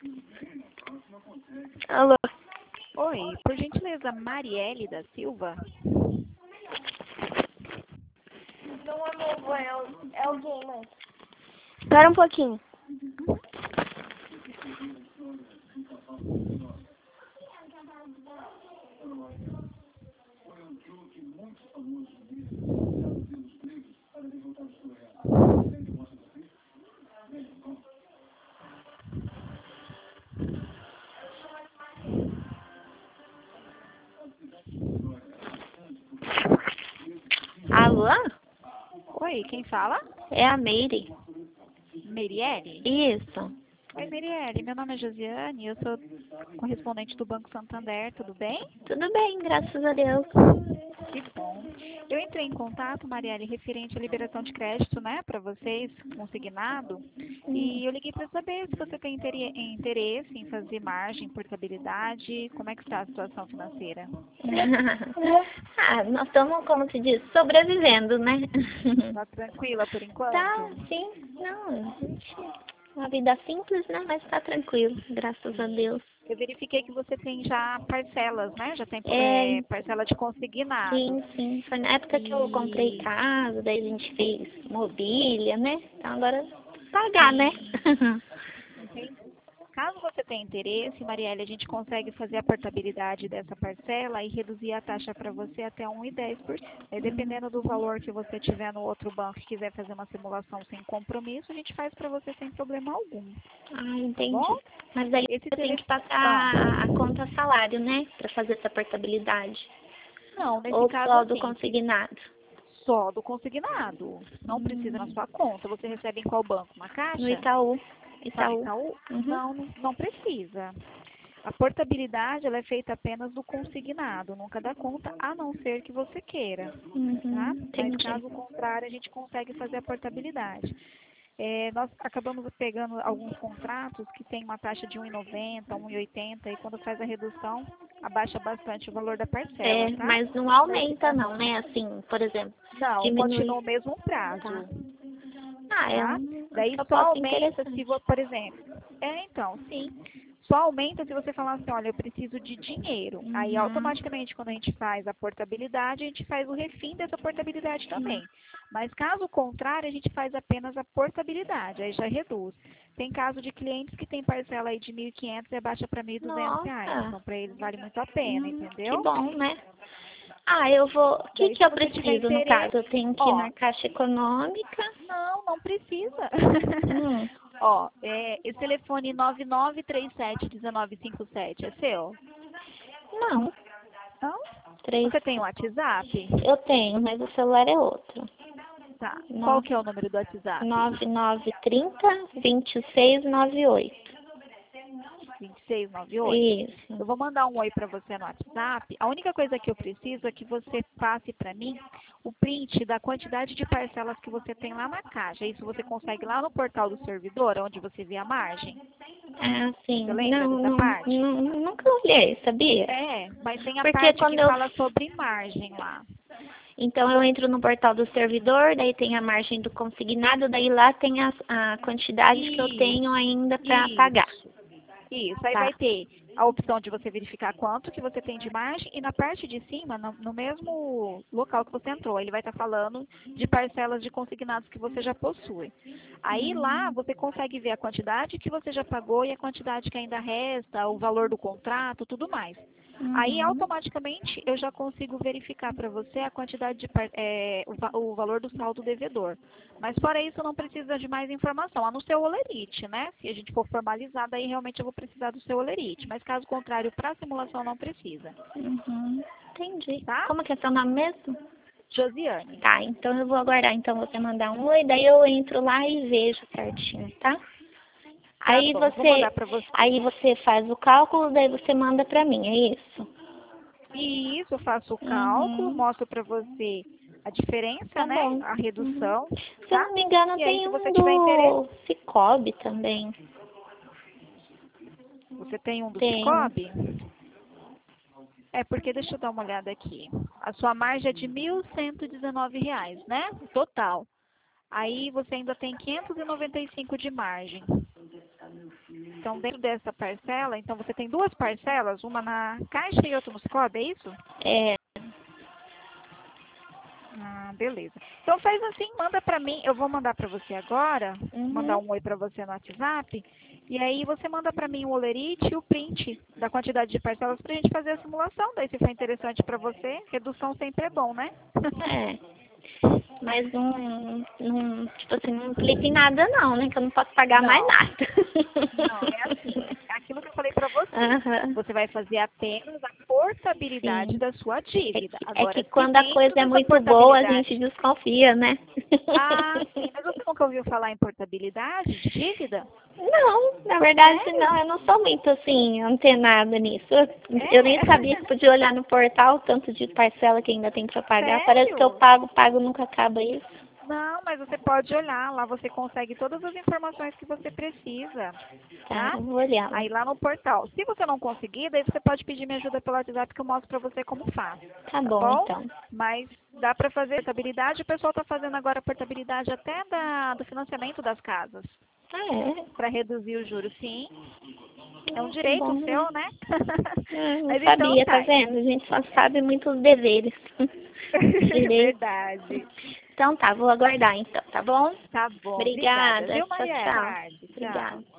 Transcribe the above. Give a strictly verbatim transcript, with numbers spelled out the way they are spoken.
Alô? Oi, por gentileza, Marielle da Silva? Não é meu avô, é, o- é alguém, mãe. Espera um pouquinho. Alô? Oi, quem fala? É a Meire. Marielle? Isso. Oi, Marielle, meu nome é Josiane, eu sou correspondente do Banco Santander, tudo bem? Tudo bem, graças a Deus. Que bom. Eu entrei em contato, Marielle, referente à liberação de crédito, né, para vocês, consignado, Hum. e eu liguei para saber se você tem intere- interesse em fazer margem, portabilidade, como é que está a situação financeira? Ah, nós estamos, como se diz, sobrevivendo, né? Está tranquila por enquanto? Tá, sim. Não, a gente... Uma vida simples, né? Mas tá tranquilo, graças a Deus. Eu verifiquei que você tem já parcelas, né? Já tem É, é, parcela de consignado. sim, sim. Foi na época que eu comprei E casa, daí a gente fez mobília, né? Então agora pagar, né? entendi. Caso você tenha interesse, Marielle, a gente consegue fazer a portabilidade dessa parcela e reduzir a taxa para você até um vírgula dez por cento. Aí, dependendo do valor que você tiver no outro banco e quiser fazer uma simulação sem compromisso, a gente faz para você sem problema algum. Ah, Tá bom? entendi. Mas daí Esse eu tenho que telefone... Ah, passar a conta salário, né? Pra fazer essa portabilidade. não, nesse Ou caso, só do assim, se consignado. só do consignado. Não precisa na Hum, sua conta. Você recebe em qual banco? Na no Caixa? Itaú. Só no Itaú. Itaú? Uhum. Não, não, não precisa. A portabilidade ela é feita apenas do consignado, nunca da conta, a não ser que você queira, tá? Uhum. Mas Entendi. caso contrário, a gente consegue fazer a portabilidade. É, nós acabamos pegando alguns contratos que tem uma taxa de um vírgula noventa, um vírgula oitenta e quando faz a redução, abaixa bastante o valor da parcela, É, tá? mas não Nesse aumenta caso, não, né? Assim, por exemplo, não, diminui. continua o mesmo Tá. prazo. Ah, é Tá? uma Daí só proposta aumenta se, interessante. vo- por exemplo, é então, sim, só aumenta se você falar assim, olha, eu preciso de dinheiro. Aí Uhum. automaticamente quando a gente faz a portabilidade, a gente faz o refim dessa portabilidade Hum. também. Mas caso contrário, a gente faz apenas a portabilidade, aí já reduz. Tem caso de clientes que tem parcela aí de mil e quinhentos e abaixa para mil e duzentos reais. Nossa. Então para eles vale muito a pena, Hum, que entendeu? bom, né? Ah, eu vou. O que Daí que se eu você tiver preciso no interesse, caso? Eu tenho que ir ó, na Caixa Econômica. não, não precisa. Hum, Ó, é, esse telefone nove nove três sete um nove cinco sete é seu? não. Não? Três. Você tem o WhatsApp? Eu tenho, mas o celular é outro. Tá. Qual No, que é o número do WhatsApp? nove nove trinta, vinte e seis noventa e oito. vinte e seis noventa e oito. Isso. Eu vou mandar um oi para você no WhatsApp. A única coisa que eu preciso é que você passe para mim o print da quantidade de parcelas que você tem lá na caixa. Isso você consegue lá no portal do servidor, onde você vê a margem. Ah, Você sim. lembra Não, dessa não, parte? não, nunca olhei, sabia? É, mas tem a Porque parte que quando eu. fala sobre margem lá. Então eu entro no portal do servidor, daí tem a margem do consignado, daí lá tem a, a quantidade que eu tenho Isso, ainda para pagar. isso. Isso, aí Tá. vai ter a opção de você verificar quanto que você tem de margem e na parte de cima, no, no mesmo local que você entrou, ele vai estar falando de parcelas de consignados que você já possui. Aí lá Hum, você consegue ver a quantidade que você já pagou e a quantidade que ainda resta, o valor do contrato, tudo mais. Aí Uhum. automaticamente eu já consigo verificar para você a quantidade de par- é, o, va- o valor do saldo devedor. Mas fora isso não precisa de mais informação, a não ser o olerite, né? Se a gente for formalizar, daí realmente eu vou precisar do seu olerite. Mas caso contrário, para simulação não precisa, Uhum. Entendi. tá? Como que é seu nome mesmo? Josiane. Tá, então eu vou aguardar então você mandar um oi, daí eu entro lá e vejo certinho, tá? Tá Aí bom, vou mandar você, para você. aí você faz o cálculo, daí você manda pra mim, é isso? E isso, eu faço o cálculo, Uhum. mostro para você a diferença, Tá né? bom. A Uhum. redução, Se eu tá? não me engano, E aí, tem se você um tiver interesse, do Cicobi também. você tem um do Tem. Cicobi? É porque, deixa eu dar uma olhada aqui. A sua margem é de mil cento e dezenove reais, né? O total. Aí você ainda tem quinhentos e noventa e cinco de margem. Então, dentro dessa parcela, então você tem duas parcelas, uma na Caixa e outra no Cicobi, é isso? É. Ah, beleza. Então faz assim, manda pra mim, eu vou mandar pra você agora, Uhum. mandar um oi pra você no WhatsApp, e aí você manda pra mim o olerite e o print da quantidade de parcelas pra gente fazer a simulação. Daí se for interessante pra você, redução sempre é bom, né? É. Mas não, não, tipo assim, não implica em nada não, né? Que eu não posso pagar mais Não, nada. não, é assim, é aquilo que eu falei pra você. Aham. Você vai fazer apenas a portabilidade Sim. da sua É dívida. que, é Agora, que se quando a dentro coisa é dessa muito boa, a portabilidade. gente desconfia, né? Ah, sim, mas você nunca ouviu falar em portabilidade de dívida? Não, na verdade Sério? não, eu não sou muito assim, antenada nisso. Eu, eu nem sabia É? que podia olhar no portal o tanto de parcela que ainda tem pra pagar. Parece que eu Sério? pago, pago, nunca acaba isso. Não, mas você pode olhar, lá você consegue todas as informações que você precisa, Tá, tá? eu vou olhar lá. Aí lá no portal. Se você não conseguir, daí você pode pedir minha ajuda pelo WhatsApp que eu mostro pra você como faz, Tá tá bom, bom? então. Mas dá pra fazer portabilidade, o pessoal tá fazendo agora portabilidade até da, do financiamento das casas, Ah, é? pra reduzir o juro, sim. É um Ah, que direito bom, né? seu, né? Ah, não Mas então sabia, tá tá. vendo? A gente só sabe muitos deveres. Direito. Verdade. Então tá, vou aguardar então, tá bom? Tá bom, obrigada, Obrigada. viu, Tchau, Maria? Boa tchau. tarde, tchau. Obrigada.